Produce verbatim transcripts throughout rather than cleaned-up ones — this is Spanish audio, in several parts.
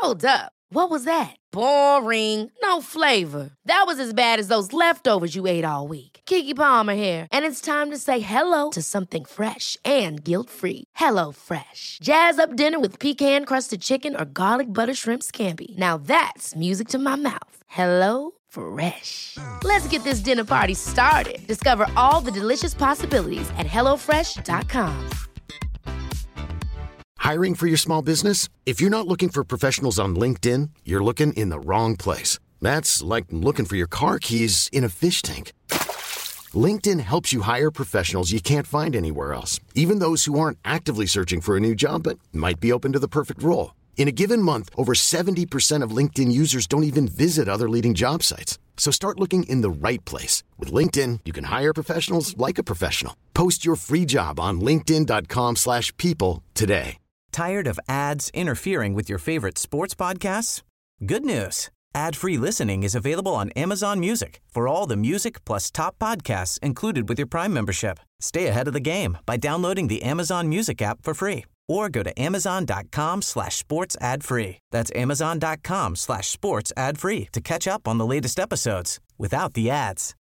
Hold up. What was that? Boring. No flavor. That was as bad as those leftovers you ate all week. Keke Palmer here, and it's time to say hello to something fresh and guilt-free. Hello Fresh. Jazz up dinner with pecan-crusted chicken or garlic butter shrimp scampi. Now that's music to my mouth. Hello Fresh. Let's get this dinner party started. Discover all the delicious possibilities at hello fresh dot com. Hiring for your small business? If you're not looking for professionals on LinkedIn, you're looking in the wrong place. That's like looking for your car keys in a fish tank. LinkedIn helps you hire professionals you can't find anywhere else, even those who aren't actively searching for a new job but might be open to the perfect role. In a given month, over seventy percent of LinkedIn users don't even visit other leading job sites. So start looking in the right place. With LinkedIn, you can hire professionals like a professional. Post your free job on linkedin dot com slash people today. Tired of ads interfering with your favorite sports podcasts? Good news. Ad-free listening is available on Amazon Music for all the music plus top podcasts included with your Prime membership. Stay ahead of the game by downloading the Amazon Music app for free or go to amazon.com slash sports ad free. That's amazon.com slash sports ad free to catch up on the latest episodes without the ads.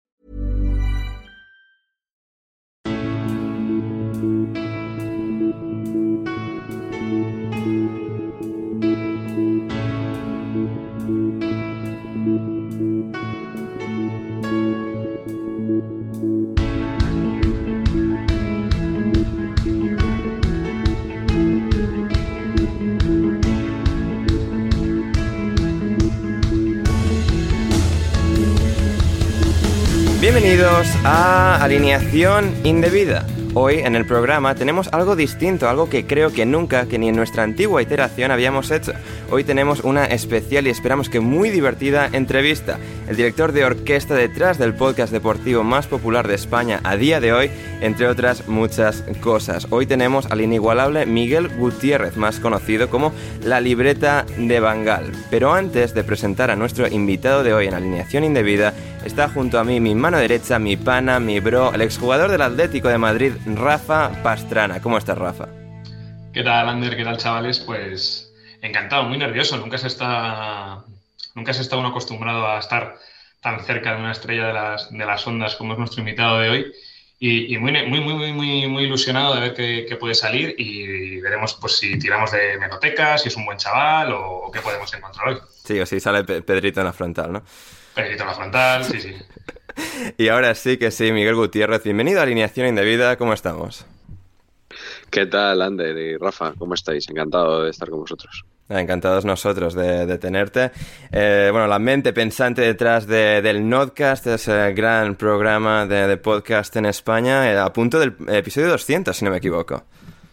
Bienvenidos a Alineación Indebida. Hoy en el programa tenemos algo distinto, algo que creo que nunca, que ni en nuestra antigua iteración habíamos hecho. Hoy tenemos una especial y esperamos que muy divertida entrevista. El director de orquesta detrás del podcast deportivo más popular de España a día de hoy, entre otras muchas cosas. Hoy tenemos al inigualable Miguel Gutiérrez, más conocido como La Libreta de Bangal. Pero antes de presentar a nuestro invitado de hoy en Alineación Indebida, está junto a mí mi mano derecha, mi pana, mi bro, el exjugador del Atlético de Madrid, Rafa Pastrana. ¿Cómo estás, Rafa? ¿Qué tal, Ander? ¿Qué tal, chavales? Pues encantado, muy nervioso. Nunca se está, nunca se está uno acostumbrado a estar tan cerca de una estrella de las, de las ondas como es nuestro invitado de hoy. Y, y muy, muy, muy, muy, muy, muy ilusionado de ver qué, qué puede salir y veremos pues si tiramos de meroteca, si es un buen chaval o, o qué podemos encontrar hoy. Sí, o si sale Pedrito en la frontal, ¿no? Pedrito en la frontal, sí, sí. Y ahora sí que sí, Miguel Gutiérrez, bienvenido a Alineación Indebida, ¿cómo estamos? ¿Qué tal, Ander y Rafa? ¿Cómo estáis? Encantado de estar con vosotros. Encantados nosotros de, de tenerte. Eh, bueno, la mente pensante detrás de, del Nodcast, ese gran programa de, de podcast en España, eh, a punto del episodio doscientos, si no me equivoco.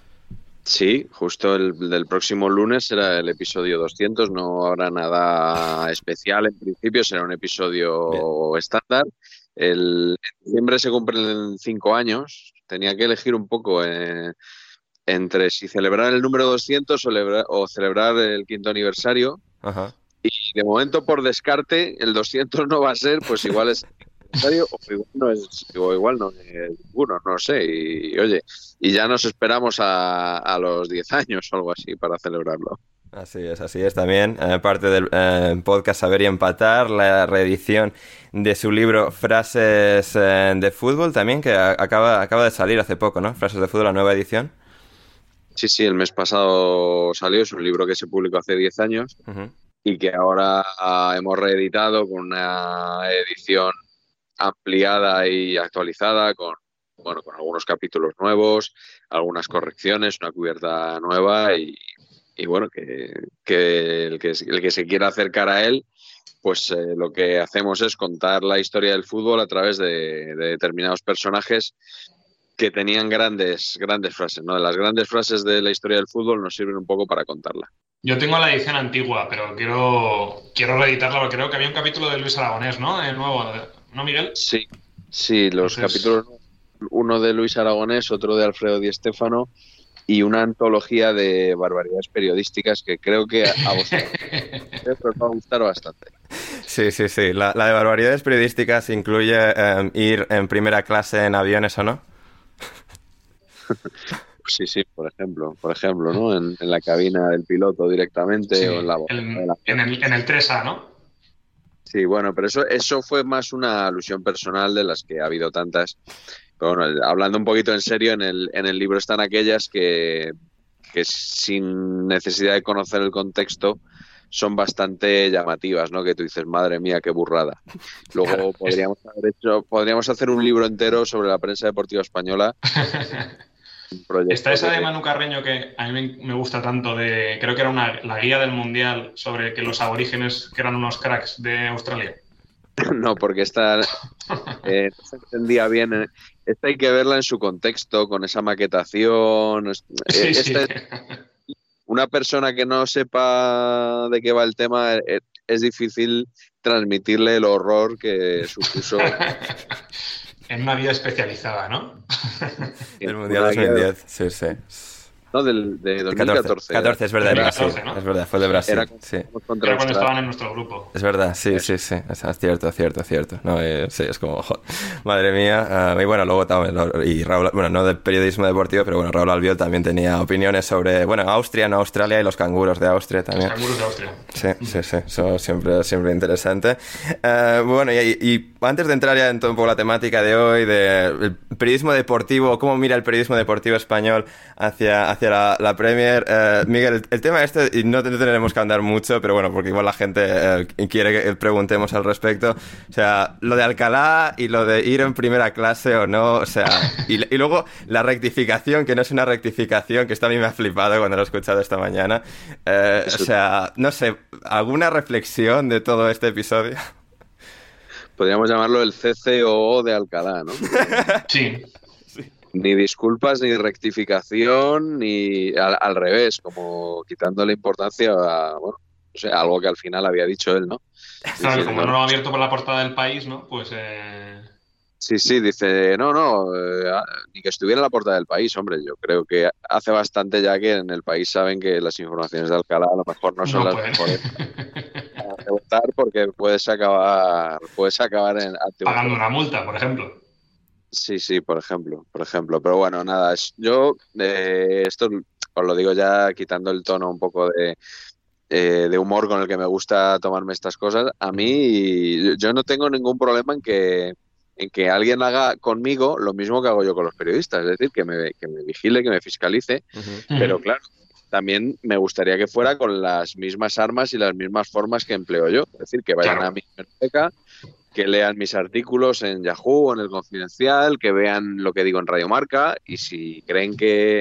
Sí, justo el del próximo lunes será el episodio doscientos, no habrá nada especial en principio, será un episodio Bien. estándar. El, en diciembre se cumplen cinco años, tenía que elegir un poco eh, entre si celebrar el número doscientos o, lebra, o celebrar el quinto aniversario. Ajá. Y de momento, por descarte, el doscientos no va a ser, pues igual es aniversario o igual no es, o igual no es ninguno, no sé. Y, y oye, y ya nos esperamos a, a los diez años o algo así para celebrarlo. Así es, así es también. Eh, parte del eh, podcast Saber y Empatar, la reedición de su libro Frases eh, de Fútbol también, que a, acaba, acaba de salir hace poco, ¿no? Frases de Fútbol, la nueva edición. Sí, sí, el mes pasado salió, es un libro que se publicó hace diez años uh-huh. y que ahora hemos reeditado con una edición ampliada y actualizada, con, bueno, con algunos capítulos nuevos, algunas correcciones, una cubierta nueva y... Y bueno, que, que, el que el que se quiera acercar a él, pues eh, lo que hacemos es contar la historia del fútbol a través de, de determinados personajes que tenían grandes, grandes frases, ¿no? Las grandes frases de la historia del fútbol nos sirven un poco para contarla. Yo tengo la edición antigua, pero quiero, quiero reeditarla porque creo que había un capítulo de Luis Aragonés, ¿no? El nuevo, ¿no, Miguel? Sí, sí, los Entonces... capítulos, uno de Luis Aragonés, otro de Alfredo Di Stéfano, y una antología de barbaridades periodísticas que creo que a vosotros os va a gustar bastante. Sí, sí, sí. La, la de barbaridades periodísticas incluye eh, ir en primera clase en aviones, ¿o no? Sí, sí, por ejemplo, por ejemplo, ¿no? En, en la cabina del piloto directamente Sí, o en la, el, en la... en el, en el tres A, ¿no? Sí, bueno, pero eso, eso fue más una alusión personal de las que ha habido tantas. Pero bueno, hablando un poquito en serio, en el, en el libro están aquellas que, que sin necesidad de conocer el contexto son bastante llamativas, ¿no? Que tú dices, madre mía, qué burrada. Luego Claro, podríamos haber hecho, podríamos hacer un libro entero sobre la prensa deportiva española. Está esa de Manu Carreño que a mí me gusta tanto, de creo que era una, la guía del Mundial sobre que los aborígenes que eran unos cracks de Australia. No, porque esta eh, no se entendía bien. Eh. Esta hay que verla en su contexto, con esa maquetación. Sí, esta sí. es, una persona que no sepa de qué va el tema, es, es difícil transmitirle el horror que supuso. En una guía especializada, ¿no? El Mundial dos mil diez, sí, sí. No, del, de dos mil catorce. catorce, catorce es verdad, dos mil Brasil, catorce, ¿no? Es verdad, fue de Brasil. Era, sí. Era cuando estaban en nuestro grupo. Es verdad, sí, Eso. sí, sí. Es, es cierto, cierto, cierto. No, eh, sí, es como, jo, madre mía. Uh, y bueno, luego también, y Raúl, bueno, no de periodismo deportivo, pero bueno, Raúl Albiol también tenía opiniones sobre, bueno, Austria, no Australia, y los canguros de Austria también. Los canguros de Austria. Sí, sí, sí, eso siempre, siempre interesante. Uh, bueno, y, y antes de entrar ya en todo un poco la temática de hoy, del de periodismo deportivo, cómo mira el periodismo deportivo español hacia, hacia la, la Premier, uh, Miguel, el, el tema este, y no, no tenemos que andar mucho, pero bueno, porque igual la gente uh, quiere que preguntemos al respecto. O sea, lo de Alcalá y lo de ir en primera clase o no, o sea, y, y luego la rectificación, que no es una rectificación, que esto a mí me ha flipado cuando lo he escuchado esta mañana. Uh, o sea, no sé, ¿alguna reflexión de todo este episodio? Podríamos llamarlo el C C O O de Alcalá, ¿no? Sí. Ni disculpas, ni rectificación, ni al, al revés, como quitándole importancia a, bueno, o sea, algo que al final había dicho él, ¿no? Claro, Diciendo, como no lo ha abierto por la portada del País, ¿no? Pues... Eh... Sí, sí, dice, no, no, eh, ni que estuviera en la portada del País, hombre, yo creo que hace bastante ya que en el País saben que las informaciones de Alcalá a lo mejor no son no las pueden. mejores para rebotar, porque puedes acabar, puedes acabar en... Pagando una multa, por ejemplo. Sí, sí, por ejemplo, por ejemplo. Pero bueno, nada, es, yo eh, esto os lo digo ya quitando el tono un poco de, eh, de humor con el que me gusta tomarme estas cosas. A mí, yo no tengo ningún problema en que, en que alguien haga conmigo lo mismo que hago yo con los periodistas, es decir, que me, que me vigile, que me fiscalice, uh-huh. Pero claro, también me gustaría que fuera con las mismas armas y las mismas formas que empleo yo, es decir, que vayan claro. a mi biblioteca, que lean mis artículos en Yahoo o en El Confidencial, que vean lo que digo en Radio Marca, y si creen que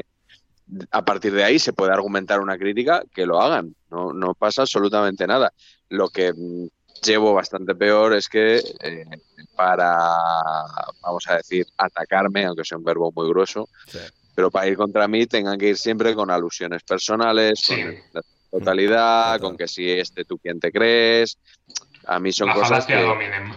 a partir de ahí se puede argumentar una crítica, que lo hagan. No, no pasa absolutamente nada. Lo que llevo bastante peor es que eh, para, vamos a decir, atacarme, aunque sea un verbo muy grueso, sí. Pero para ir contra mí tengan que ir siempre con alusiones personales, sí. Con la totalidad, Total. Con que si este tú quién te crees... A mí son la cosas que dominen.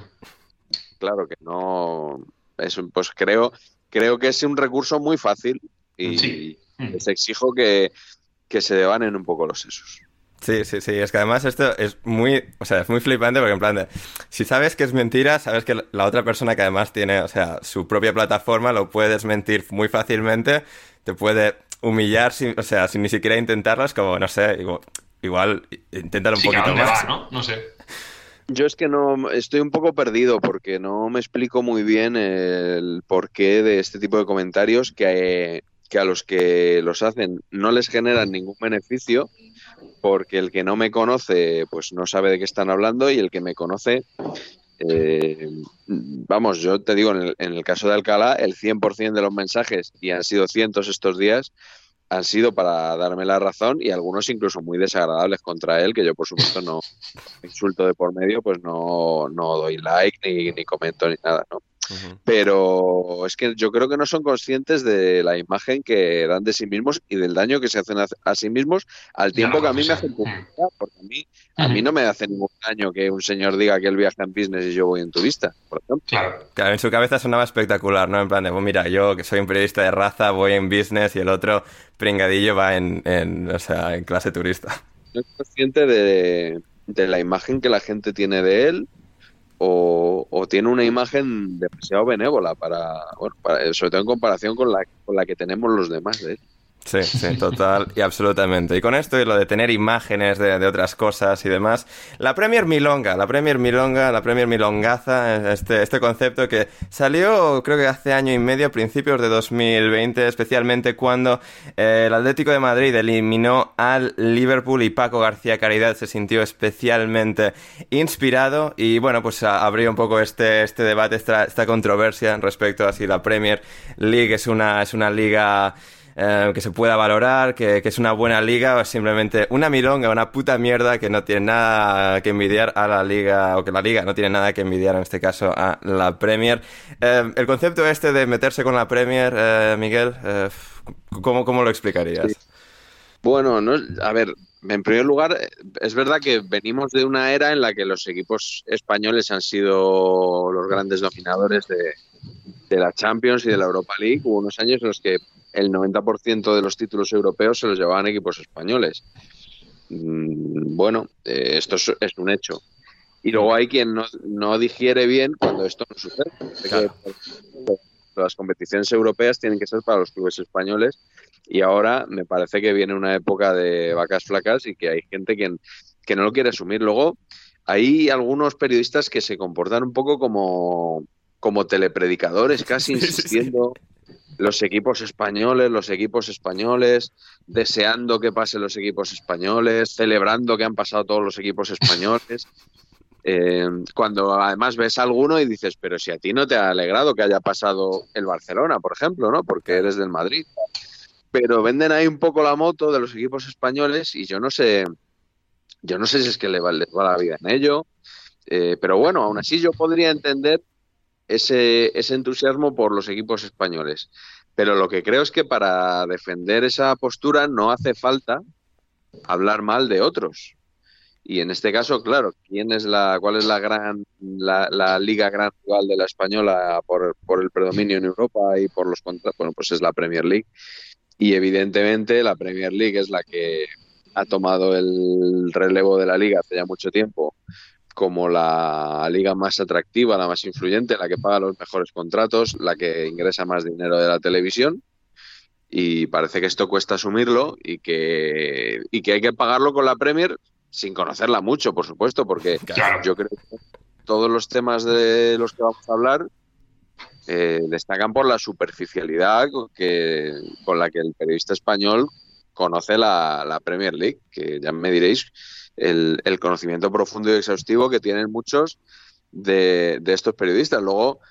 Claro que no es un, pues creo creo que es un recurso muy fácil y sí. les exijo que, que se devanen un poco los sesos. Sí, sí, sí, es que además esto es muy, o sea, es muy flipante porque en plan de, si sabes que es mentira, sabes que la otra persona que además tiene, o sea, su propia plataforma, lo puede desmentir muy fácilmente, te puede humillar, sin, o sea, sin ni siquiera intentarlo, es como, no sé, igual, igual intentar un sí, poquito más. Va, ¿no? No sé. Yo es que no estoy un poco perdido porque no me explico muy bien el porqué de este tipo de comentarios que, que a los que los hacen no les generan ningún beneficio, porque el que no me conoce pues no sabe de qué están hablando y el que me conoce, eh, vamos, yo te digo, en el, en el caso de Alcalá, el cien por ciento de los mensajes, y han sido cientos estos días, han sido para darme la razón y algunos incluso muy desagradables contra él, que yo por supuesto no insulto de por medio, pues no, no doy like ni, ni comento ni nada, ¿no? Uh-huh. Pero es que yo creo que no son conscientes de la imagen que dan de sí mismos y del daño que se hacen a, a sí mismos al tiempo no, que a mí me hacen publicidad, porque a mí, uh-huh. a mí no me hace ningún daño que un señor diga que él viaja en business y yo voy en turista, por ejemplo. Claro. Claro, en su cabeza sonaba espectacular, ¿no? En plan de, pues mira, yo que soy un periodista de raza voy en business y el otro pringadillo va en, en, o sea, en clase turista. No es consciente de, de la imagen que la gente tiene de él o, o tiene una imagen demasiado benévola para, bueno, para, sobre todo en comparación con la, con la que tenemos los demás de él. Sí, sí, total y absolutamente. Y con esto y lo de tener imágenes de, de otras cosas y demás, la Premier Milonga, la Premier Milonga, la Premier Milongaza, este, este concepto que salió creo que hace año y medio, a principios de dos mil veinte, especialmente cuando eh, el Atlético de Madrid eliminó al Liverpool y Paco García Caridad se sintió especialmente inspirado y bueno, pues a, abrió un poco este, este debate, esta, esta controversia respecto a si la Premier League es una, es una liga... Eh, que se pueda valorar, que, que es una buena liga o es simplemente una milonga, una puta mierda que no tiene nada que envidiar a la liga, o que la liga no tiene nada que envidiar en este caso a la Premier. Eh, el concepto este de meterse con la Premier, eh, Miguel, eh, ¿cómo, ¿cómo lo explicarías? Sí. Bueno, no, a ver, en primer lugar, es verdad que venimos de una era en la que los equipos españoles han sido los grandes dominadores de, de la Champions y de la Europa League. Hubo unos años en los que el noventa por ciento de los títulos europeos se los llevaban equipos españoles. Bueno, eh, esto es, es un hecho. Y luego hay quien no, no digiere bien cuando esto no sucede. Claro. Las competiciones europeas tienen que ser para los clubes españoles y ahora me parece que viene una época de vacas flacas y que hay gente que, que no lo quiere asumir. Luego hay algunos periodistas que se comportan un poco como, como telepredicadores, casi insistiendo... Sí, sí, sí. Los equipos españoles, los equipos españoles, deseando que pasen los equipos españoles, celebrando que han pasado todos los equipos españoles. Eh, cuando además ves a alguno y dices, pero si a ti no te ha alegrado que haya pasado el Barcelona, por ejemplo, ¿no? Porque eres del Madrid. Pero venden ahí un poco la moto de los equipos españoles y yo no sé, yo no sé si es que les va, les va la vida en ello. Eh, pero bueno, aún así yo podría entender Ese, ese entusiasmo por los equipos españoles. Pero lo que creo es que para defender esa postura no hace falta hablar mal de otros. Y en este caso, claro, ¿quién es la, ¿cuál es la gran la, la liga gran rival de la española por, por el predominio en Europa y por los contratos? Bueno, pues es la Premier League. Y evidentemente la Premier League es la que ha tomado el relevo de la liga hace ya mucho tiempo como la liga más atractiva, la más influyente, la que paga los mejores contratos, la que ingresa más dinero de la televisión y parece que esto cuesta asumirlo y que, y que hay que pagarlo con la Premier sin conocerla mucho, por supuesto, porque claro, yo creo que todos los temas de los que vamos a hablar eh, destacan por la superficialidad que, con la que el periodista español conoce la, la Premier League, que ya me diréis El, el conocimiento profundo y exhaustivo que tienen muchos de, de estos periodistas. Luego,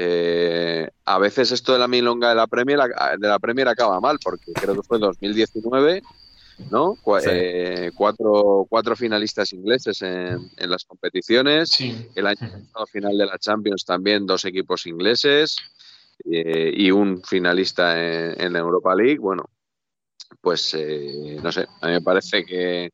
eh, a veces esto de la milonga de la Premier de la Premier acaba mal, porque creo que fue dos mil diecinueve, ¿no? Cu sí. eh, cuatro, cuatro finalistas ingleses en, en las competiciones. Sí. El año pasado, final de la Champions, también dos equipos ingleses eh, y un finalista en, en la Europa League. Bueno, pues eh, no sé, a mí me parece que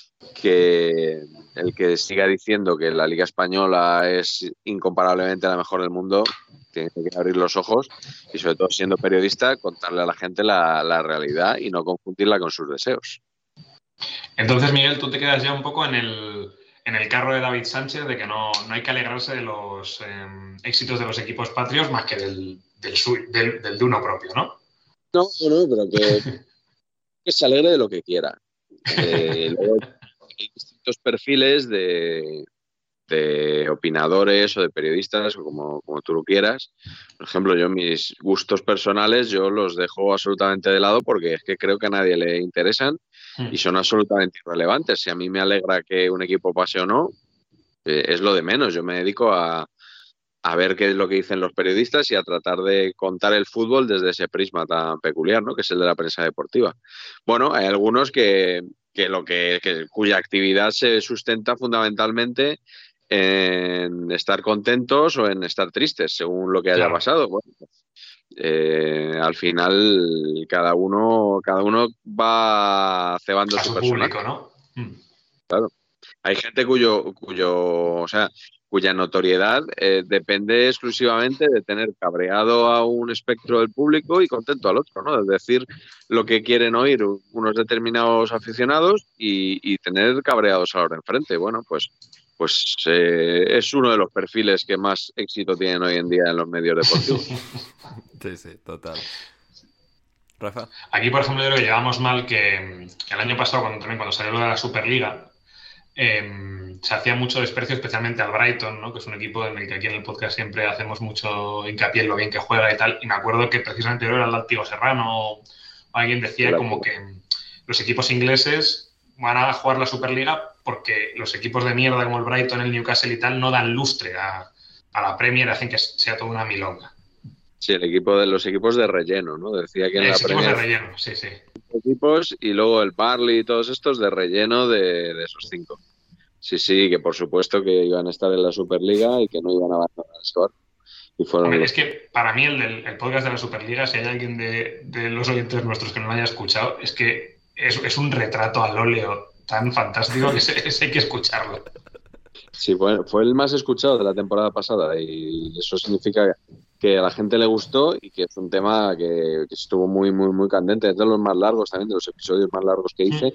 que el que siga diciendo que la Liga Española es incomparablemente la mejor del mundo tiene que abrir los ojos y, sobre todo siendo periodista, contarle a la gente la, la realidad y no confundirla con sus deseos. Entonces, Miguel, tú te quedas ya un poco en el, en el carro de David Sánchez de que no, no hay que alegrarse de los eh, éxitos de los equipos patrios más que del, del, del, del de uno propio, ¿no? No, no, pero que, que se alegre de lo que quiera. Eh, luego, hay distintos perfiles de, de opinadores o de periodistas, o como, como tú lo quieras. Por ejemplo, yo mis gustos personales yo los dejo absolutamente de lado porque es que creo que a nadie le interesan y son absolutamente irrelevantes. Si a mí me alegra que un equipo pase o no, eh, es lo de menos. Yo me dedico a, a ver qué es lo que dicen los periodistas y a tratar de contar el fútbol desde ese prisma tan peculiar, ¿no? Que es el de la prensa deportiva. Bueno, hay algunos que... que lo que, que cuya actividad se sustenta fundamentalmente en estar contentos o en estar tristes, según lo que haya claro. pasado. Bueno, pues, eh, al final cada uno cada uno va cebando a su, su personaje, público, ¿no? Mm. Claro. Hay gente cuyo cuyo, o sea, cuya notoriedad eh, depende exclusivamente de tener cabreado a un espectro del público y contento al otro, ¿no? Es decir, lo que quieren oír unos determinados aficionados y, y tener cabreados a la hora enfrente. Bueno, pues, pues eh, es uno de los perfiles que más éxito tienen hoy en día en los medios deportivos. Sí, sí, total. Rafa. Aquí, por ejemplo, yo creo que llevamos mal que, que el año pasado, cuando, también cuando salió lo de la Superliga, eh, se hacía mucho desprecio especialmente al Brighton, ¿no? Que es un equipo en el que aquí en el podcast siempre hacemos mucho hincapié en lo bien que juega y tal. Y me acuerdo que precisamente era el Látigo Serrano o alguien decía Claro. como que los equipos ingleses van a jugar la Superliga porque los equipos de mierda como el Brighton, el Newcastle y tal no dan lustre a, a la Premier, hacen que sea toda una milonga. Sí, el equipo de los equipos de relleno, ¿no? Decía que en Los la equipos de Premier relleno, sí, sí. equipos y luego el Burnley y todos estos de relleno de, de esos cinco. Sí, sí, que por supuesto que iban a estar en la Superliga y que no iban a abandonar el score. Y fueron Hombre, los... es que para mí el, del, el podcast de la Superliga, si hay alguien de, de los oyentes nuestros que no lo haya escuchado, es que es, es un retrato al óleo tan fantástico que ese, ese hay que escucharlo. Sí, fue, fue el más escuchado de la temporada pasada y eso significa que a la gente le gustó y que es un tema que, que estuvo muy, muy, muy candente. Es de los más largos también, de los episodios más largos que hice.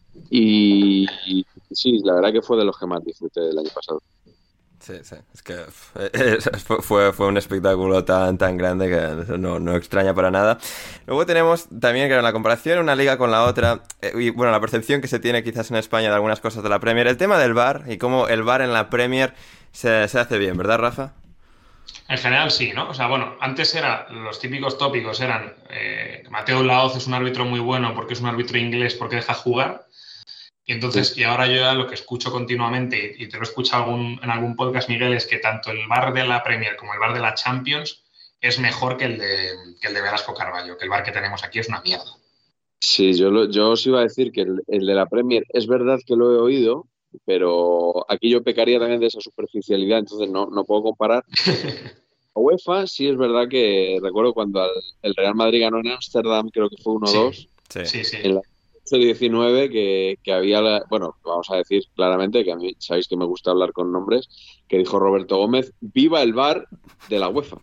Y, y sí, la verdad que fue de los que más disfruté del año pasado. Sí, sí, es que fue, fue un espectáculo tan, tan grande que no, no extraña para nada. Luego tenemos también que en la comparación una liga con la otra, eh, y bueno, la percepción que se tiene quizás en España de algunas cosas de la Premier, el tema del V A R y cómo el V A R en la Premier se, se hace bien, ¿verdad, Rafa? En general sí, ¿no? O sea, bueno, antes era, los típicos tópicos eran eh, Mateo Laoz es un árbitro muy bueno porque es un árbitro inglés porque deja jugar. Y entonces, sí. Y ahora yo ya lo que escucho continuamente, y te lo he escuchado algún, en algún podcast, Miguel, es que tanto el V A R de la Premier como el V A R de la Champions es mejor que el de, que el de Velasco Carballo, que el V A R que tenemos aquí es una mierda. Sí, yo, lo, yo os iba a decir que el, el de la Premier es verdad que lo he oído, pero aquí yo pecaría también de esa superficialidad, entonces no, no puedo comparar. La UEFA sí es verdad que recuerdo cuando el Real Madrid ganó en Ámsterdam, creo que fue uno dos, sí, sí, sí. En la diecinueve que, que había, la, bueno, vamos a decir claramente que a mí sabéis que me gusta hablar con nombres, que dijo Roberto Gómez, viva el V A R de la UEFA.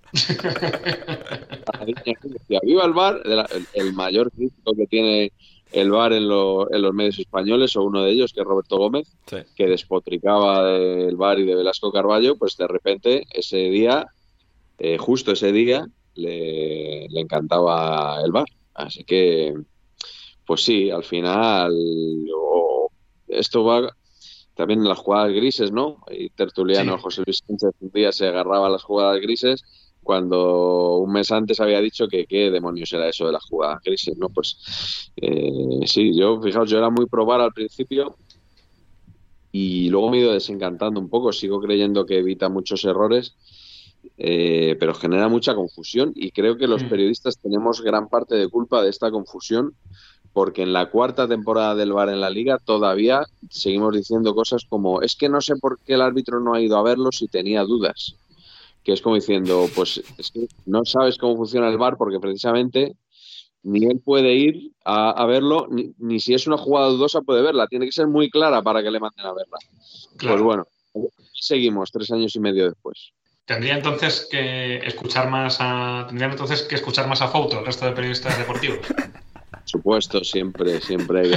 Viva el V A R, de la, el, el mayor crítico que tiene el V A R en, lo, en los medios españoles, o uno de ellos, que es Roberto Gómez, sí. Que despotricaba del V A R y de Velasco Carballo, pues de repente ese día, eh, justo ese día, le, le encantaba el V A R. Así que pues sí, al final oh, esto va también en las jugadas grises, ¿no? Y Tertuliano, sí. José Luis Sánchez un día se agarraba a las jugadas grises cuando un mes antes había dicho que qué demonios era eso de las jugadas grises, ¿no? Pues eh, sí, yo, fijaos, yo era muy pro V A R al principio y luego me he ido desencantando un poco, sigo creyendo que evita muchos errores, eh, pero genera mucha confusión y creo que los mm. periodistas tenemos gran parte de culpa de esta confusión, porque en la cuarta temporada del V A R en la Liga todavía seguimos diciendo cosas como es que no sé por qué el árbitro no ha ido a verlo si tenía dudas, que es como diciendo, pues es que no sabes cómo funciona el V A R porque precisamente ni él puede ir a, a verlo, ni, ni si es una jugada dudosa puede verla, tiene que ser muy clara para que le manden a verla. Claro. Pues bueno, seguimos tres años y medio después. Tendría entonces que escuchar más a tendrían entonces que escuchar más a Fouto, el resto de periodistas deportivos. Por supuesto, siempre, siempre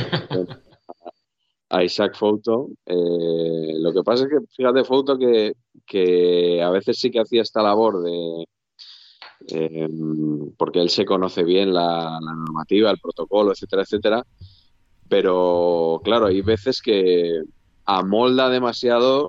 a Isaac Fouto. Eh, lo que pasa es que, fíjate, Fouto que, que a veces sí que hacía esta labor de eh, porque él se conoce bien la, la normativa, el protocolo, etcétera, etcétera, pero claro, hay veces que amolda demasiado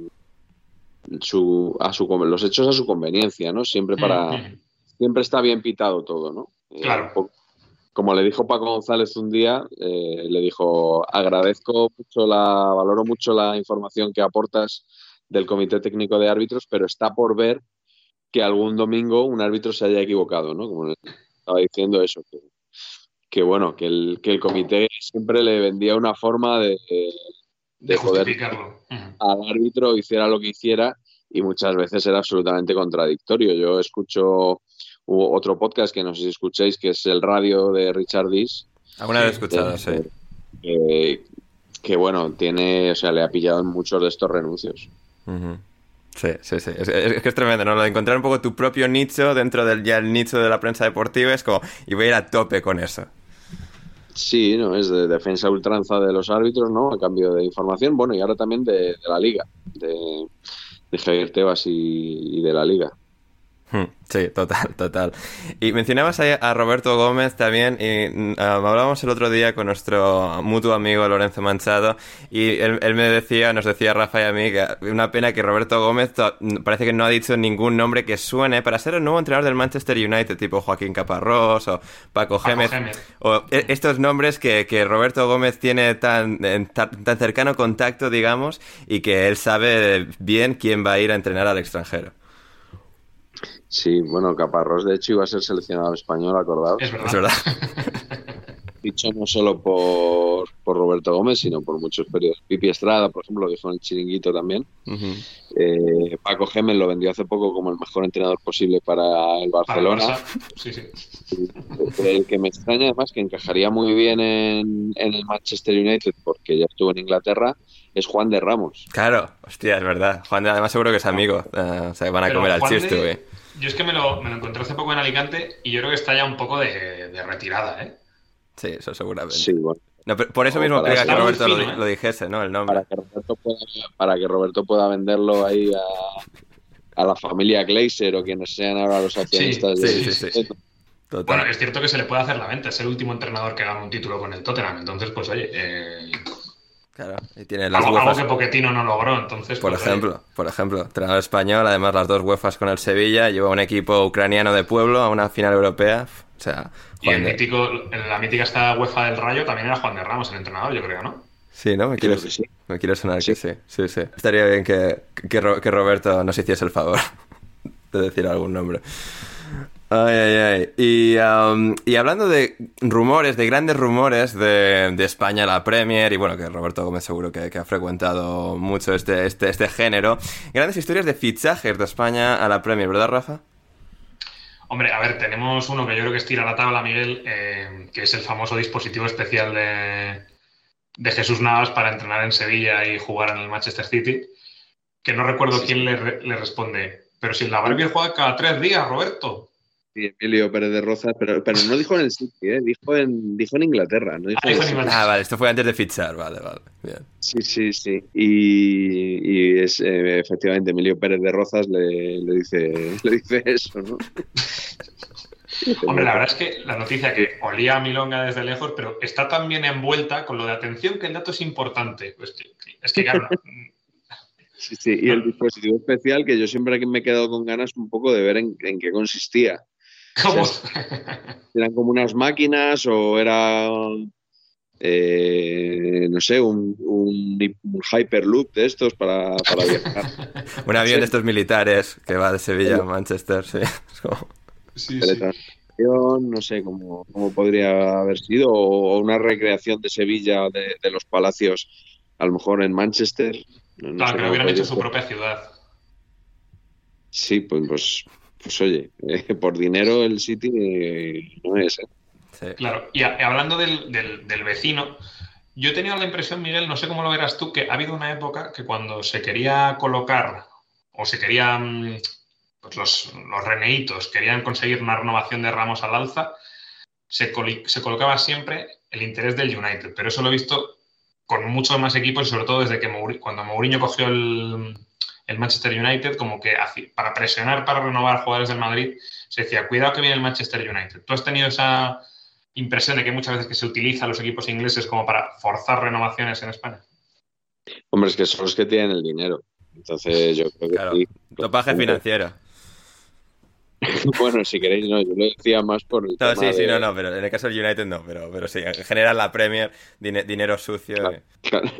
su, a su, los hechos a su conveniencia, ¿no? Siempre para mm-hmm. siempre está bien pitado todo, ¿no? Claro. Eh, Como le dijo Paco González un día, eh, le dijo, agradezco mucho la, valoro mucho la información que aportas del Comité Técnico de Árbitros, pero está por ver que algún domingo un árbitro se haya equivocado, ¿no? Como le estaba diciendo eso, que, que bueno, que el, que el comité siempre le vendía una forma de, de, de justificarlo. Poder al árbitro hiciera lo que hiciera y muchas veces era absolutamente contradictorio. Yo escucho Hubo otro podcast que no sé si escucháis, que es el radio de Richard Dees. Alguna vez escuchado, eh, sí. Eh, que bueno, tiene, o sea, le ha pillado en muchos de estos renuncios. Uh-huh. Sí, sí, sí. Es, es, es que es tremendo, ¿no? Lo de encontrar un poco tu propio nicho dentro del ya el nicho de la prensa deportiva es como, y voy a ir a tope con eso. Sí, no, es de defensa ultranza de los árbitros, ¿no? A cambio de información, bueno, y ahora también de, de la Liga, de, de Javier Tebas y, y de la Liga. Sí, total, total. Y mencionabas ahí a Roberto Gómez también, y um, hablábamos el otro día con nuestro mutuo amigo Lorenzo Manchado, y él, él me decía, nos decía Rafa y a mí, que una pena que Roberto Gómez to- parece que no ha dicho ningún nombre que suene para ser el nuevo entrenador del Manchester United, tipo Joaquín Caparrós o Paco, Paco Gémez, Gémez, o estos nombres que, que Roberto Gómez tiene tan, tan, tan cercano contacto, digamos, y que él sabe bien quién va a ir a entrenar al extranjero. Sí, bueno, Caparrós de hecho iba a ser seleccionado español, acordaos. Es verdad. Es verdad. Dicho no solo por, por Roberto Gómez, sino por muchos periodos. Pipi Estrada, por ejemplo, lo dijo en el Chiringuito también. Uh-huh. Eh, Paco Gémez lo vendió hace poco como el mejor entrenador posible para el Barcelona. Para el sí, sí. El que me extraña además que encajaría muy bien en, en el Manchester United, porque ya estuvo en Inglaterra, es Juan de Ramos. Claro, hostia, es verdad. Juan de, además seguro que es amigo. Uh, o sea, van a Pero comer al Juan chiste, güey. De... Yo es que me lo, me lo encontré hace poco en Alicante y yo creo que está ya un poco de, de retirada, ¿eh? Sí, eso seguramente. Sí, bueno. No, por eso mismo quería que Roberto fino, lo, ¿eh? lo dijese, ¿no? El nombre. Para que Roberto pueda, para que Roberto pueda venderlo ahí a, a la familia Glazer o quienes sean ahora los accionistas. Sí, de... sí, sí, sí. Total. Bueno, es cierto que se le puede hacer la venta. Es el último entrenador que gana un título con el Tottenham. Entonces, pues oye... Eh... Claro, y tiene las algo, UEFAs... algo que Pochettino no logró, entonces... Por pues, ejemplo, oye. por ejemplo, entrenador español, además las dos UEFAs con el Sevilla, lleva un equipo ucraniano de pueblo a una final europea, o sea... Y el de... mítico, en la mítica esta UEFA del Rayo también era Juan de Ramos, el entrenador, yo creo, ¿no? Sí, ¿no? Me quiero, que sí. me quiero sonar sí. que sí, sí, sí. Estaría bien que, que, que Roberto nos hiciese el favor de decir algún nombre. Ay, ay, ay. Y, um, y hablando de rumores, de grandes rumores de, de España, la Premier, y bueno, que Roberto Gómez seguro que, que ha frecuentado mucho este, este, este género, grandes historias de fichajes de España a la Premier, ¿verdad, Rafa? Hombre, a ver, tenemos uno que yo creo que estira la tabla, Miguel, eh, que es el famoso dispositivo especial de, de Jesús Navas para entrenar en Sevilla y jugar en el Manchester City, que no recuerdo sí, quién sí. Le, le responde. Pero si en la Barbie juega cada tres días, Roberto. Sí, Emilio Pérez de Rozas, pero, pero no dijo en el City, ¿eh? dijo, en, dijo en Inglaterra. No dijo ah, dijo en Inglaterra. Ah, vale, esto fue antes de fichar, vale, vale. Bien. Sí, sí, sí. Y, y es eh, efectivamente Emilio Pérez de Rozas le, le, dice, le dice eso, ¿no? Hombre, la verdad es que la noticia que olía a milonga desde lejos, pero está tan bien envuelta con lo de atención que el dato es importante. Pues que, es que, claro... Sí, sí, y el dispositivo especial que yo siempre me he quedado con ganas un poco de ver en, en qué consistía. ¿Cómo? O sea, eran como unas máquinas o era, eh, no sé, un, un, un Hyperloop de estos para, para viajar. Un avión sí. de estos militares que va de Sevilla a Manchester, sí. Sí, sí. No sé cómo, cómo podría haber sido, o una recreación de Sevilla, de, de los palacios, a lo mejor en Manchester. No, no claro, sé que hubieran hecho su ser. propia ciudad. Sí, pues, pues, pues oye, eh, por dinero el City eh, no es. ¿eh? Sí. Claro, y a, hablando del, del, del vecino, yo he tenido la impresión, Miguel, no sé cómo lo verás tú, que ha habido una época que cuando se quería colocar o se querían, pues los, los reneitos querían conseguir una renovación de Ramos al alza, se, col- se colocaba siempre el interés del United, pero eso lo he visto con muchos más equipos y sobre todo desde que Mouri- cuando Mourinho cogió el, el Manchester United, como que hace, para presionar, para renovar jugadores del Madrid, se decía, cuidado que viene el Manchester United. ¿Tú has tenido esa impresión de que muchas veces que se utiliza a los equipos ingleses como para forzar renovaciones en España? Hombre, es que son los que tienen el dinero. Entonces yo creo que claro, sí. Dopaje financiero. Bueno, si queréis, no, yo lo decía más por el no, tema sí, de... sí, no, no, pero en el caso del United no, pero, pero sí, en general la Premier, din- dinero sucio. Claro, claro.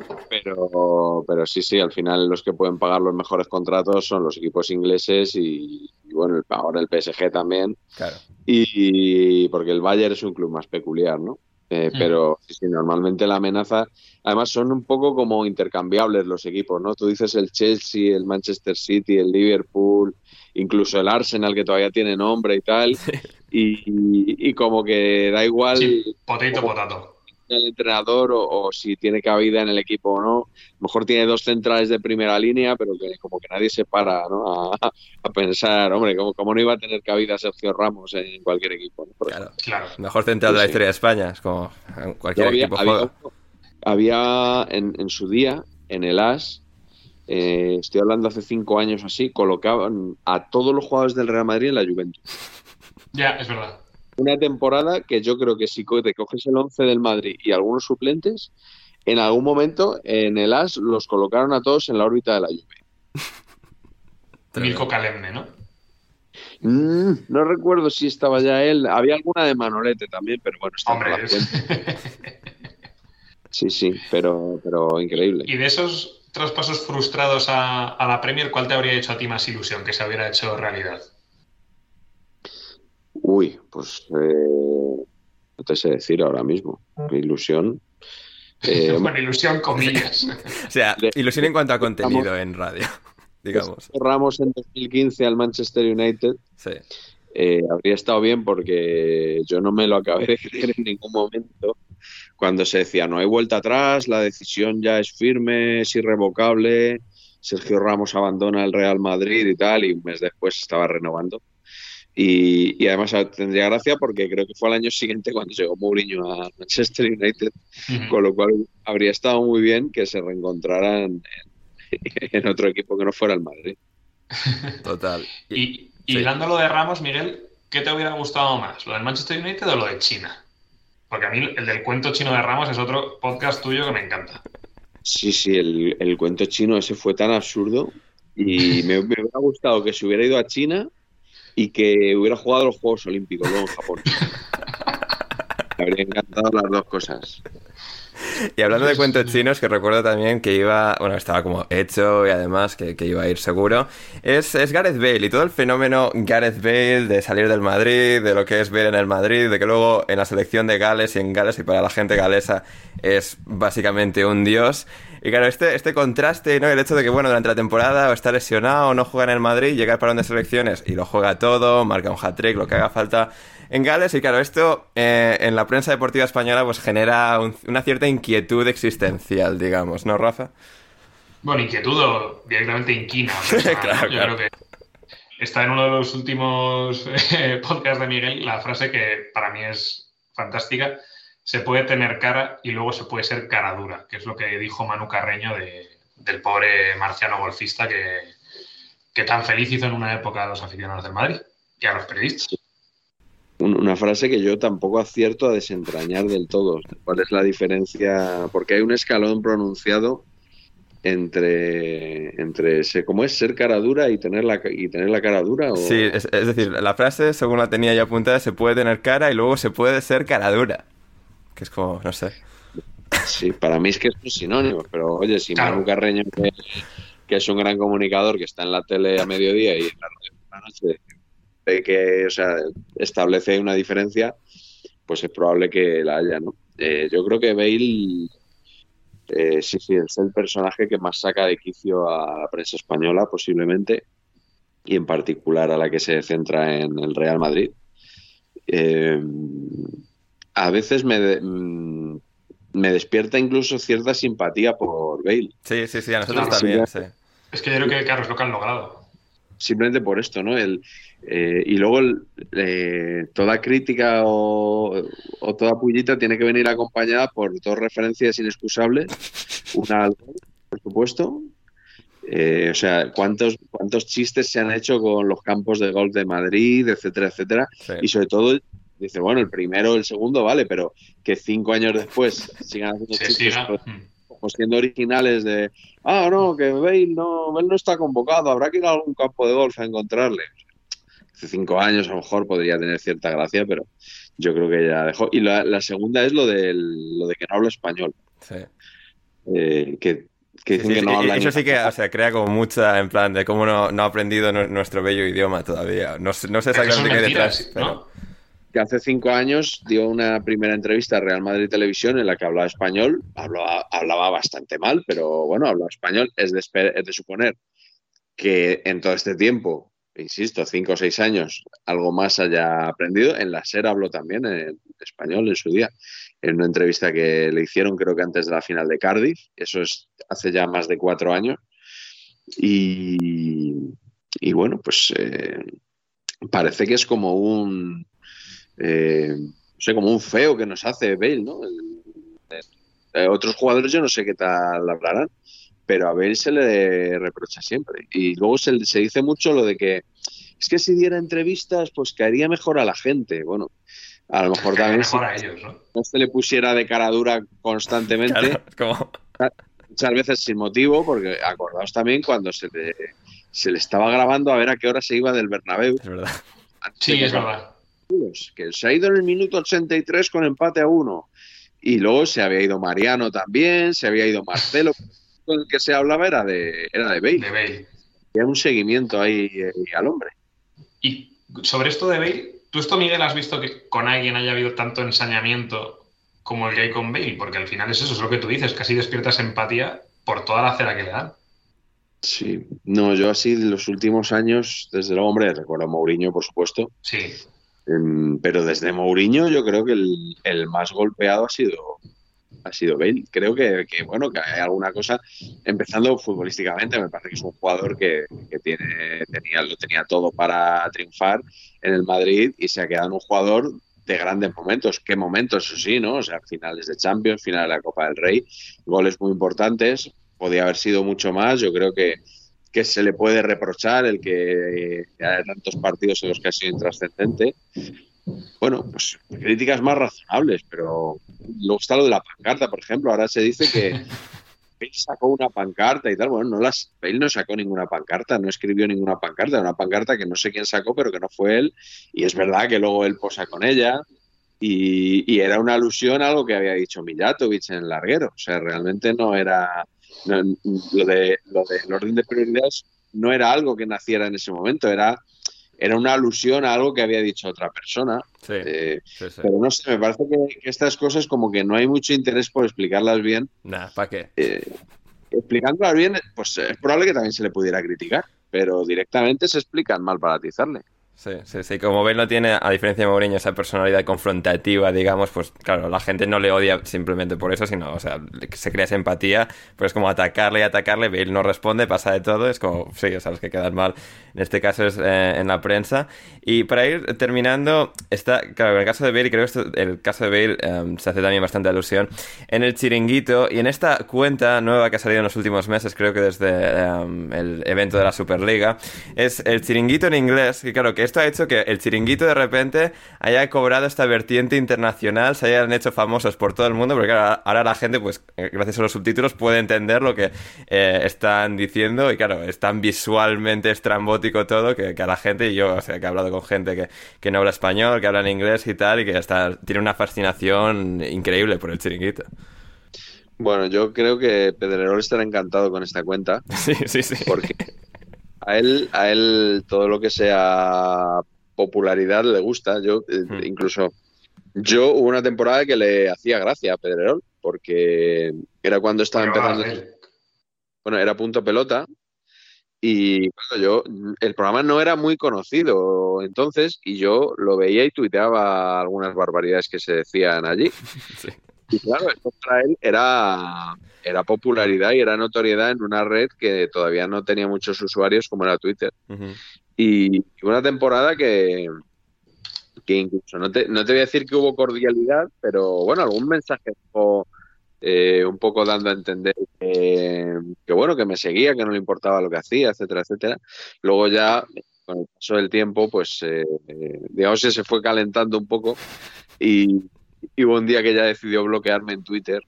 Pero, pero sí, sí, al final los que pueden pagar los mejores contratos son los equipos ingleses y, y bueno, el, ahora el P S G también. Claro. Y porque el Bayern es un club más peculiar, ¿no? Eh, mm. Pero sí, sí, normalmente la amenaza... Además son un poco como intercambiables los equipos, ¿no? Tú dices el Chelsea, el Manchester City, el Liverpool, incluso el Arsenal, que todavía tiene nombre y tal. Sí. Y, y, y como que da igual... Sí, potato, potato. El entrenador o, o si tiene cabida en el equipo o no. A lo mejor tiene dos centrales de primera línea, pero que como que nadie se para, ¿no? a, a pensar, hombre, como, como no iba a tener cabida Sergio Ramos en cualquier equipo, ¿no? Claro, claro. Mejor central sí, de la historia sí. de España, es como en cualquier había, equipo había, juega. Había en, en su día, en el A S, eh, estoy hablando hace cinco años así, colocaban a todos los jugadores del Real Madrid en la Juventus. Ya, es verdad. Una temporada que yo creo que si te coges el once del Madrid y algunos suplentes, en algún momento en el A S los colocaron a todos en la órbita de la Juve. Mirko Kalemne, ¿no? Mm, no recuerdo si estaba ya él. Había alguna de Manolete también, pero bueno. Hombre, es... Sí, sí, pero, pero increíble. Y de esos traspasos frustrados a, a la Premier, ¿cuál te habría hecho a ti más ilusión que se hubiera hecho realidad? Uy, pues eh, no te sé decir ahora mismo. Ilusión. Eh, bueno, ilusión, comillas. O sea, ilusión en cuanto a contenido en radio, digamos. Cerramos en dos mil quince al Manchester United. Sí. Eh, habría estado bien porque yo no me lo acabé de creer en ningún momento cuando se decía no hay vuelta atrás, la decisión ya es firme, es irrevocable, Sergio Ramos abandona el Real Madrid y tal, y un mes después estaba renovando. Y, y además tendría gracia porque creo que fue al año siguiente cuando llegó Mourinho a Manchester United, uh-huh. Con lo cual habría estado muy bien que se reencontraran en, en otro equipo que no fuera el Madrid. Total. Y, y sí. Dándolo de Ramos, Miguel, ¿qué te hubiera gustado más? ¿Lo del Manchester United o lo de China? Porque a mí el del cuento chino de Ramos es otro podcast tuyo que me encanta. Sí, sí, el, el cuento chino ese fue tan absurdo y me, me hubiera gustado que se hubiera ido a China y que hubiera jugado los Juegos Olímpicos luego en Japón. Me habría encantado las dos cosas. Y hablando de cuentos chinos, que recuerdo también que iba, bueno, estaba como hecho y además que, que iba a ir seguro, es, es Gareth Bale y todo el fenómeno Gareth Bale de salir del Madrid, de lo que es ver en el Madrid, de que luego en la selección de Gales y en Gales y para la gente galesa es básicamente un dios. Y claro, este, este contraste, ¿no? El hecho de que, bueno, durante la temporada o está lesionado o no juega en el Madrid, llega al parón de selecciones y lo juega todo, marca un hat-trick, lo que haga falta en Gales. Y claro, esto eh, en la prensa deportiva española pues genera un, una cierta inquietud existencial, digamos, ¿no, Rafa? Bueno, inquietud o directamente inquina. O sea, claro, yo claro. creo que está en uno de los últimos eh, podcasts de Miguel la frase que para mí es fantástica. Se puede tener cara y luego se puede ser cara dura, que es lo que dijo Manu Carreño de, del pobre marciano golfista que, que tan feliz hizo en una época a los aficionados del Madrid y a los periodistas. Una frase que yo tampoco acierto a desentrañar del todo. ¿Cuál es la diferencia? Porque hay un escalón pronunciado entre, entre ese, ¿cómo es? Ser cara dura y tener la, y tener la cara dura. ¿O? Sí, es, es decir, la frase, según la tenía ya apuntada, se puede tener cara y luego se puede ser cara dura. Que es como, no sé. Sí, para mí es que es un sinónimo, pero oye, si claro. Manu Carreño, que, que es un gran comunicador, que está en la tele a mediodía y en la radio por la noche, ve que, o sea, establece una diferencia, pues es probable que la haya, ¿no? Eh, yo creo que Bale, eh, sí, sí, es el personaje que más saca de quicio a la prensa española, posiblemente, y en particular a la que se centra en el Real Madrid. Eh, a veces me, de, me despierta incluso cierta simpatía por Bale. Sí, sí, sí, a nosotros claro, también, sí. Es que yo creo que, claro, es lo que han logrado. Simplemente por esto, ¿no? El, eh, y luego el, eh, toda crítica o, o toda pullita tiene que venir acompañada por dos referencias inexcusables. Una al gol, por supuesto. Eh, o sea, ¿cuántos, cuántos chistes se han hecho con los campos de golf de Madrid, etcétera, etcétera. Sí. Y sobre todo, dice, bueno, el primero, el segundo, vale, pero que cinco años después sigan haciendo sí, chistes sí, pues, como siendo originales de, ah, no, que Bale no, Bale no está convocado, habrá que ir a algún campo de golf a encontrarle. Hace cinco años a lo mejor podría tener cierta gracia, pero yo creo que ya dejó. Y la, la segunda es lo, del, lo de que no habla español. Sí. Eh, que que sí, sí, que no habla eso sí que, o sea, crea como mucha, en plan, de cómo no, no ha aprendido no, nuestro bello idioma todavía. No, no sé exactamente qué hay detrás, pero... ¿no? Que hace cinco años dio una primera entrevista a Real Madrid Televisión en la que hablaba español, hablaba, hablaba bastante mal, pero bueno, hablaba español. Es de, es de suponer que en todo este tiempo, insisto, cinco o seis años, algo más haya aprendido. En la SER habló también en español en su día, en una entrevista que le hicieron creo que antes de la final de Cardiff, eso es hace ya más de cuatro años. Y, y bueno, pues eh, parece que es como un... Eh, no sé, como un feo que nos hace Bale, ¿no? El, el, el, otros jugadores yo no sé qué tal hablarán, pero a Bale se le reprocha siempre. Y luego se, se dice mucho lo de que es que si diera entrevistas, pues caería mejor a la gente. Bueno, a lo mejor también mejor si a ellos, ¿no? no se le pusiera de cara dura constantemente, Claro, como... muchas veces sin motivo, porque acordaos también cuando se le, se le estaba grabando a ver a qué hora se iba del Bernabéu. Es verdad. Sí, es verdad. Que se ha ido en el minuto ochenta y tres con empate a uno. Y luego se había ido Mariano también, se había ido Marcelo. Con el que se hablaba era de, era de Bale. De Bale. Había un seguimiento ahí eh, al hombre. Y sobre esto de Bale, ¿tú esto, Miguel, has visto que con alguien haya habido tanto ensañamiento como el que hay con Bale? Porque al final es eso, es lo que tú dices, casi despiertas empatía por toda la cera que le dan. Sí, no, yo así de los últimos años, desde luego, hombre, recuerdo a Mourinho, por supuesto, Sí. em, pero desde Mourinho yo creo que el, el más golpeado ha sido, ha sido Bale. Creo que, que, bueno, que hay alguna cosa, empezando futbolísticamente, me parece que es un jugador que, que tiene, tenía, lo tenía todo para triunfar en el Madrid y se ha quedado en un jugador de grandes momentos. ¿Qué momentos? Eso sí, ¿no? O sea, finales de Champions, finales de la Copa del Rey, goles muy importantes. Podía haber sido mucho más. Yo creo que, que se le puede reprochar el que haya tantos partidos en los que ha sido intrascendente. Bueno, pues críticas más razonables, pero luego está lo de la pancarta, por ejemplo. Ahora se dice que Bale sacó una pancarta y tal. Bueno, no las, Bale no sacó ninguna pancarta, no escribió ninguna pancarta, una pancarta que no sé quién sacó, pero que no fue él. Y es verdad que luego él posa con ella y, y era una alusión a algo que había dicho Mijatovic en el larguero. O sea, realmente no era... No, lo de lo del orden de prioridades no era algo que naciera en ese momento, era, era una alusión a algo que había dicho otra persona. Sí, eh, sí, sí. Pero no sé, me parece que, que estas cosas como que no hay mucho interés por explicarlas bien. Nah, ¿para qué? Eh, explicándolas bien, pues es probable que también se le pudiera criticar, pero directamente se explican mal para atizarle. Sí, sí, sí. Como Bale no tiene, a diferencia de Mourinho, esa personalidad confrontativa, digamos, pues claro, la gente no le odia simplemente por eso, sino, o sea, se crea esa empatía, pues es como atacarle y atacarle, Bale no responde, pasa de todo, es como, sí, o sea, los que quedan mal, en este caso es eh, en la prensa. Y para ir terminando, está, claro, en el caso de Bale, creo que esto, el caso de Bale um, se hace también bastante alusión en el Chiringuito y en esta cuenta nueva que ha salido en los últimos meses, creo que desde um, el evento de la Superliga, es el Chiringuito en inglés, que claro, que esto ha hecho que el Chiringuito de repente haya cobrado esta vertiente internacional, se hayan hecho famosos por todo el mundo, porque claro, ahora la gente, pues gracias a los subtítulos, puede entender lo que eh, están diciendo y claro, es tan visualmente estrambótico todo que, que a la gente, y yo, o sea, que he hablado con gente que, que no habla español, que habla en inglés y tal, y que hasta tiene una fascinación increíble por el Chiringuito. Bueno, yo creo que Pedrerol estará encantado con esta cuenta. Sí, sí, sí. Porque a él, a él todo lo que sea popularidad le gusta. Yo, hmm. incluso, yo hubo una temporada que le hacía gracia a Pedrerol, porque era cuando estaba Pero empezando. Vale. Bueno, era Punto Pelota. Y bueno, yo, el programa no era muy conocido entonces, y yo lo veía y tuiteaba algunas barbaridades que se decían allí. Sí. Y claro, esto para él era, era popularidad y era notoriedad en una red que todavía no tenía muchos usuarios como era Twitter. Uh-huh. Y una temporada que, que incluso, no te, no te voy a decir que hubo cordialidad, pero bueno, algún mensaje o, eh, un poco dando a entender que, que bueno, que me seguía, que no le importaba lo que hacía, etcétera, etcétera. Luego ya, con el paso del tiempo, pues eh, digamos que se fue calentando un poco y Y hubo un día que ya decidió bloquearme en Twitter,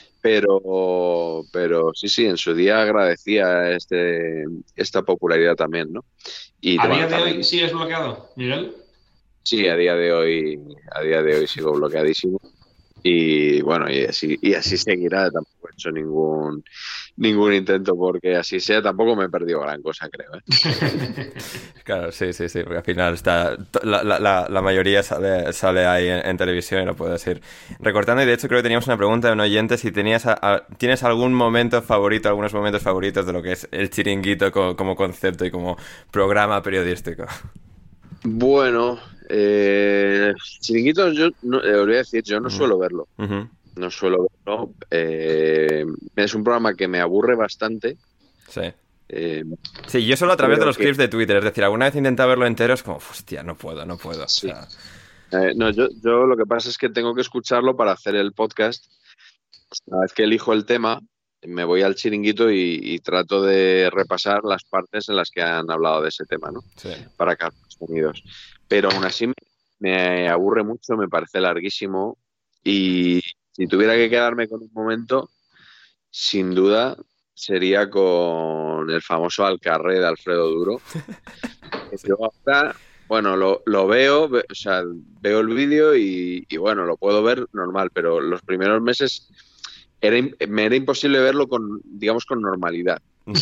pero, pero sí, sí, en su día agradecía este, esta popularidad también, ¿no? Y ¿A día de hoy sigues bloqueado, Miguel? Sí, a día de hoy, a día de hoy sigo bloqueadísimo. Y bueno, y así, y así seguirá. Tampoco he hecho ningún ningún intento porque así sea. Tampoco me he perdido gran cosa, creo, ¿eh? Claro, sí, sí, sí, porque al final está la, la, la mayoría sale, sale ahí en, en televisión y lo puedes ir recortando. Y de hecho creo que teníamos una pregunta de un oyente, si tenías a, a, tienes algún momento favorito, algunos momentos favoritos de lo que es el Chiringuito como, como concepto y como programa periodístico. Bueno, eh, Chiringuitos, yo no, eh, os voy a decir, yo no uh-huh. suelo verlo. Uh-huh. No suelo verlo. Eh, es un programa que me aburre bastante. Sí. Eh, sí, yo solo a través de los que... clips de Twitter. Es decir, alguna vez he intentado verlo entero, es como, hostia, no puedo, no puedo. Sí. O sea... eh, no, yo, yo lo que pasa es que tengo que escucharlo para hacer el podcast. Cada vez que elijo el tema, me voy al chiringuito y, y trato de repasar las partes en las que han hablado de ese tema, ¿no? Sí. Para captar sonidos. Pero aún así me, me aburre mucho, me parece larguísimo y si tuviera que quedarme con un momento, sin duda sería con el famoso Alcarré de Alfredo Duro. Sí. Yo ahora, bueno, lo, lo veo, ve, o sea, veo el vídeo y, y bueno, lo puedo ver normal, pero los primeros meses era, me era imposible verlo con, digamos, con normalidad.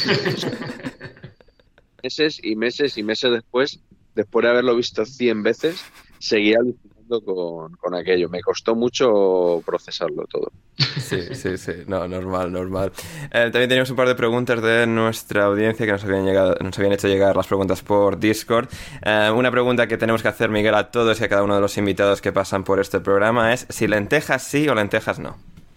Meses y meses y meses después, después de haberlo visto cien veces, seguía alucinando con, con aquello. Me costó mucho procesarlo todo. Sí, sí, sí. No, normal, normal. Eh, también teníamos un par de preguntas de nuestra audiencia que nos habían, llegado, nos habían hecho llegar las preguntas por Discord. Eh, una pregunta que tenemos que hacer, Miguel, a todos y a cada uno de los invitados que pasan por este programa es si lentejas sí o lentejas no.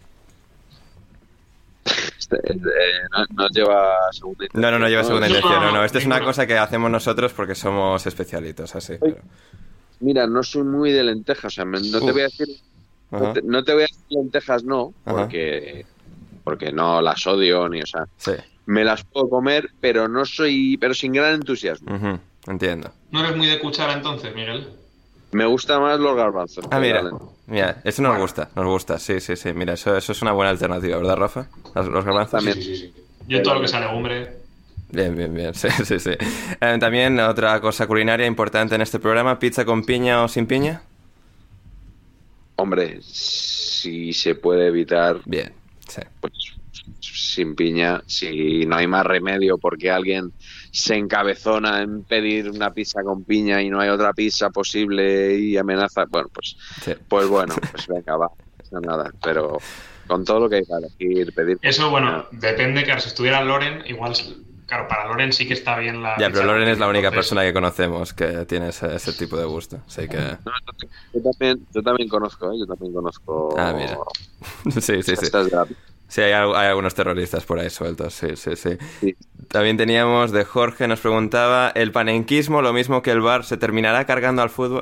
Este, eh, no, no lleva segunda intención. No, no, no lleva segunda intención. No, no. Esto es una cosa que hacemos nosotros porque somos especialitos, así. Pero... Mira, no soy muy de lentejas. O sea, no te Uf. voy a decir... No te, no te voy a decir lentejas no, porque, porque no las odio, ni, o sea... Sí. Me las puedo comer, pero no soy... Pero sin gran entusiasmo. Uh-huh. Entiendo. ¿No eres muy de cuchara entonces, Miguel? Me gustan más los garbanzos. Ah, mira, mira, eso nos bueno. gusta, nos gusta, sí, sí, sí. Mira, eso, eso es una buena alternativa, ¿verdad, Rafa? Los, los garbanzos. También. Sí, sí, sí. Yo todo lo que sea legumbre... Bien, bien, bien, sí, sí, sí. Eh, también otra cosa culinaria importante en este programa, ¿pizza con piña o sin piña? Hombre, si se puede evitar... Bien, sí. Pues sin piña, si no hay más remedio porque alguien se encabezona en pedir una pizza con piña y no hay otra pizza posible y amenaza, bueno, pues sí. pues bueno, pues venga, va, no nada, pero con todo lo que hay para elegir, pedir... Eso, bueno, piña. Depende, claro, si estuviera Loren, igual, claro, para Loren sí que está bien la... Ya, pero Loren es la única entonces... persona que conocemos que tiene ese, ese tipo de gusto, así que... No, yo, también, yo también conozco, ¿eh? Yo también conozco... Ah, mira. sí, sí, sí. Sí, hay, hay algunos terroristas por ahí sueltos, sí, sí, sí, sí. También teníamos de Jorge, nos preguntaba, ¿el panenquismo, lo mismo que el bar, se terminará cargando al fútbol?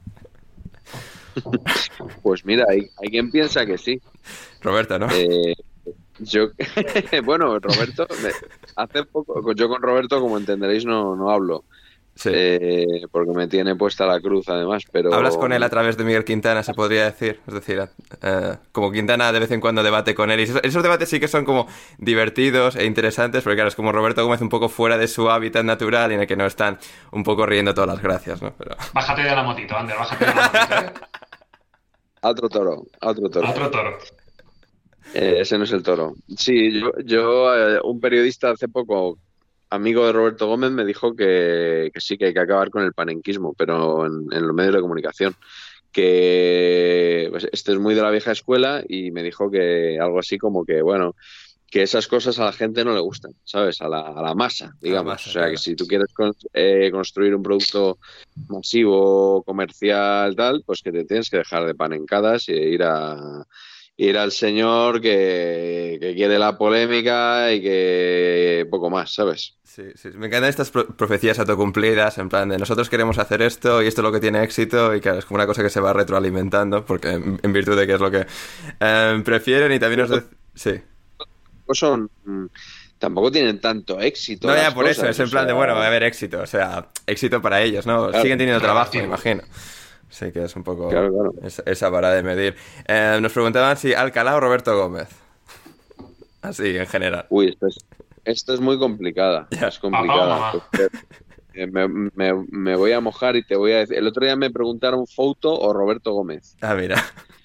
Pues mira, hay, hay quien piensa que sí. Roberto, ¿no? Eh, yo, bueno, Roberto, me, hace poco, yo con Roberto, como entenderéis, no, no hablo. Sí. Eh, porque me tiene puesta la cruz además, pero... ¿Hablas con él a través de Miguel Quintana, se podría decir? Es decir, eh, como Quintana de vez en cuando debate con él. Y esos, esos debates sí que son como divertidos e interesantes, porque claro, es como Roberto Gómez un poco fuera de su hábitat natural y en el que no están un poco riendo todas las gracias, ¿no? Pero... Bájate de la motito, Ander, bájate de la motito, ¿eh? A otro toro, a otro toro. A otro toro. Eh, ese no es el toro. Sí, yo, yo eh, un periodista hace poco... amigo de Roberto Gómez me dijo que, que sí, que hay que acabar con el panenquismo, pero en, en los medios de comunicación, que pues, este es muy de la vieja escuela y me dijo que algo así como que, bueno, que esas cosas a la gente no le gustan, ¿sabes? A la, a la masa, digamos. La masa, o sea, claro. Que si tú quieres con, eh, construir un producto masivo, comercial, tal, pues que te tienes que dejar de panencadas e ir a... ir al señor que, que quiere la polémica y que poco más, ¿sabes? Sí, sí, me encantan estas pro- profecías autocumplidas, en plan de nosotros queremos hacer esto y esto es lo que tiene éxito y claro, es como una cosa que se va retroalimentando porque en, en virtud de que es lo que eh, prefieren y también os de- sí. Son, tampoco tienen tanto éxito. No, ya por cosas, eso, es en plan sea... de bueno, va a haber éxito, o sea, éxito para ellos, ¿no? Claro, siguen teniendo trabajo, me imagino. Sí, que es un poco claro, claro. Esa, esa vara de medir. Eh, nos preguntaban si Alcalá o Roberto Gómez. Así, en general. Uy, esto es, esto es muy complicada. Yeah. Es complicada. Me, me, me voy a mojar y te voy a decir... El otro día me preguntaron Fouto o Roberto Gómez. Ah, mira.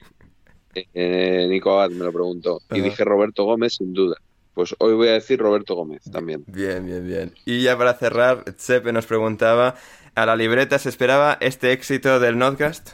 Eh, Nico Abad me lo preguntó. Uh-huh. Y dije Roberto Gómez sin duda. Pues hoy voy a decir Roberto Gómez también. Bien, bien, bien. Y ya para cerrar, Chepe nos preguntaba... ¿A la libreta se esperaba este éxito del Notcast?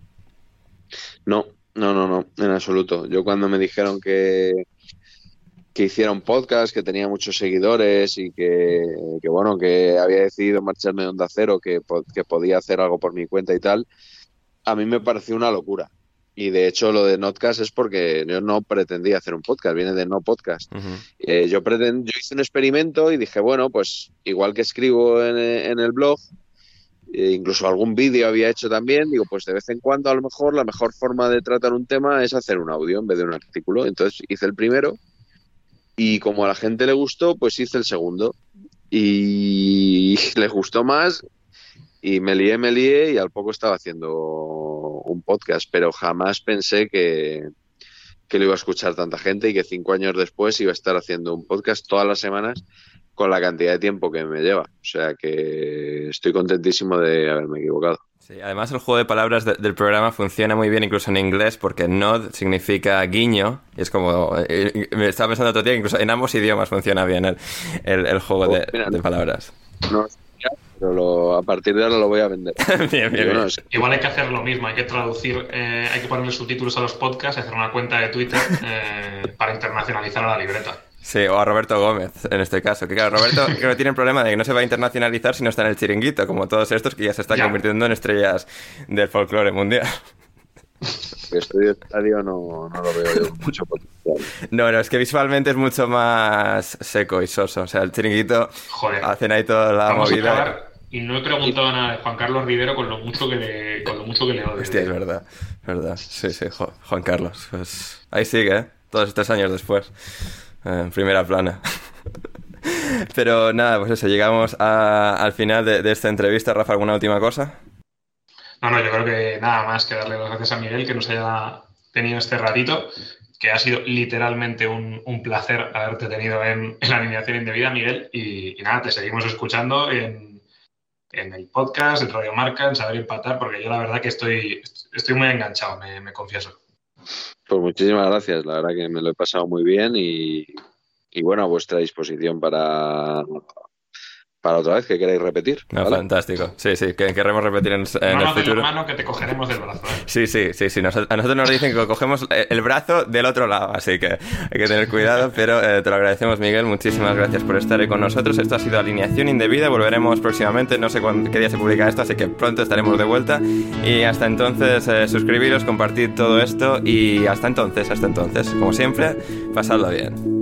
No, no, no, no, en absoluto. Yo cuando me dijeron que, que hiciera un podcast, que tenía muchos seguidores y que, que bueno, que había decidido marcharme de Onda Cero, que, que podía hacer algo por mi cuenta y tal, a mí me pareció una locura. Y de hecho lo de Notcast es porque yo no pretendía hacer un podcast, viene de no podcast. Uh-huh. Eh, yo, pretend, yo hice un experimento y dije, bueno, pues igual que escribo en, en el blog, e incluso algún vídeo había hecho también, digo, pues de vez en cuando a lo mejor la mejor forma de tratar un tema es hacer un audio en vez de un artículo. Entonces hice el primero y como a la gente le gustó, pues hice el segundo. Y les gustó más y me lié, me lié y al poco estaba haciendo un podcast, pero jamás pensé que, que lo iba a escuchar tanta gente y que cinco años después iba a estar haciendo un podcast todas las semanas con la cantidad de tiempo que me lleva. O sea que estoy contentísimo de haberme equivocado. Sí, además el juego de palabras de, del programa funciona muy bien incluso en inglés porque nod significa guiño y es como... Eh, me estaba pensando otro día que incluso en ambos idiomas funciona bien el, el, el juego de, oh, mira, de palabras. No, pero lo, a partir de ahora lo voy a vender. bien, bien, bien. No, igual hay que hacer lo mismo, hay que traducir, eh, hay que ponerle subtítulos a los podcasts, hacer una cuenta de Twitter eh, para internacionalizar a la libreta. Sí, o a Roberto Gómez, en este caso. Que claro, Roberto creo que tiene el problema de que no se va a internacionalizar si no está en el chiringuito, como todos estos que ya se están ya. convirtiendo en estrellas del folclore mundial. El estudio de estadio no, no lo veo yo mucho potencial. No, no, es que visualmente es mucho más seco y soso. O sea, el chiringuito Joder. hacen ahí toda la Vamos movida. A acabar, y no he preguntado a nada de Juan Carlos Rivero con lo mucho que le, con lo mucho que le odio. Hostia, es verdad, es verdad. Sí, sí, Juan Carlos. Pues ahí sigue, ¿eh? Todos estos años después. En primera plana. Pero nada, pues eso, llegamos a, al final de, de esta entrevista. Rafa, ¿alguna última cosa? No, no, yo creo que nada más que darle las gracias a Miguel que nos haya tenido este ratito, que ha sido literalmente un, un placer haberte tenido en, en la alineación indebida, Miguel, y, y nada, te seguimos escuchando en, en el podcast, en Radio Marca, en Saber Empatar, porque yo la verdad que estoy, estoy muy enganchado, me, me confieso. Pues muchísimas gracias, la verdad que me lo he pasado muy bien y, y bueno, a vuestra disposición para, para otra vez que queráis repetir. No, ¿vale? Fantástico, sí, sí, que queremos repetir en, en no el futuro. No mano que te cogeremos del brazo. ¿eh? Sí, sí, sí, sí, nos, a nosotros nos dicen que cogemos el brazo del otro lado, así que hay que tener cuidado, pero eh, te lo agradecemos, Miguel, muchísimas gracias por estar ahí con nosotros. Esto ha sido Alineación Indebida, volveremos próximamente, no sé cuándo, qué día se publica esto, así que pronto estaremos de vuelta y hasta entonces eh, suscribiros, compartid todo esto y hasta entonces, hasta entonces, como siempre, pasadlo bien.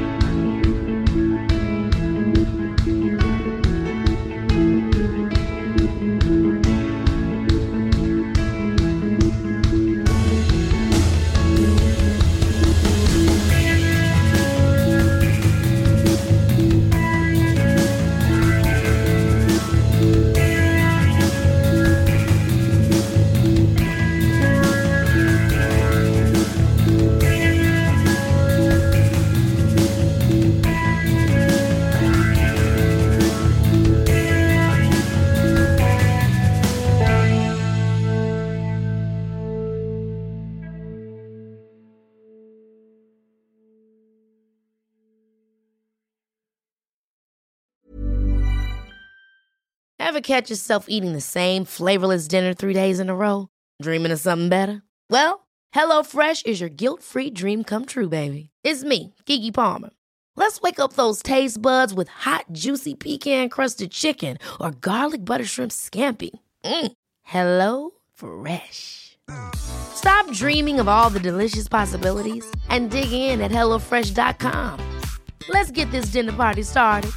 Ever catch yourself eating the same flavorless dinner three days in a row? Dreaming of something better? Well, HelloFresh is your guilt-free dream come true, baby. It's me, Keke Palmer. Let's wake up those taste buds with hot, juicy pecan-crusted chicken or garlic butter shrimp scampi. Mm. Hello Fresh. Stop dreaming of all the delicious possibilities and dig in at hello fresh dot com. Let's get this dinner party started.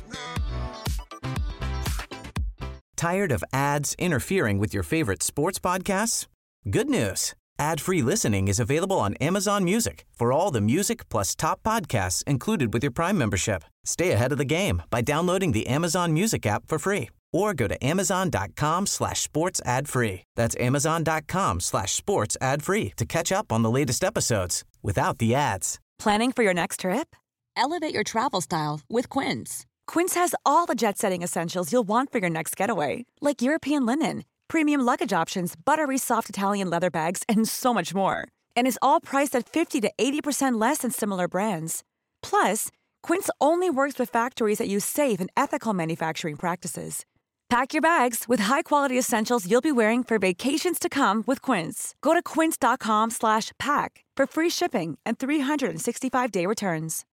Tired of ads interfering with your favorite sports podcasts? Good news. Ad-free listening is available on Amazon Music for all the music plus top podcasts included with your Prime membership. Stay ahead of the game by downloading the Amazon Music app for free or go to amazon.com slash sports ad free. That's amazon.com slash sports ad free to catch up on the latest episodes without the ads. Planning for your next trip? Elevate your travel style with Quince. Quince has all the jet-setting essentials you'll want for your next getaway, like European linen, premium luggage options, buttery soft Italian leather bags, and so much more. And is all priced at fifty to eighty percent less than similar brands. Plus, Quince only works with factories that use safe and ethical manufacturing practices. Pack your bags with high-quality essentials you'll be wearing for vacations to come with Quince. Go to quince.com slash pack for free shipping and three sixty-five day returns.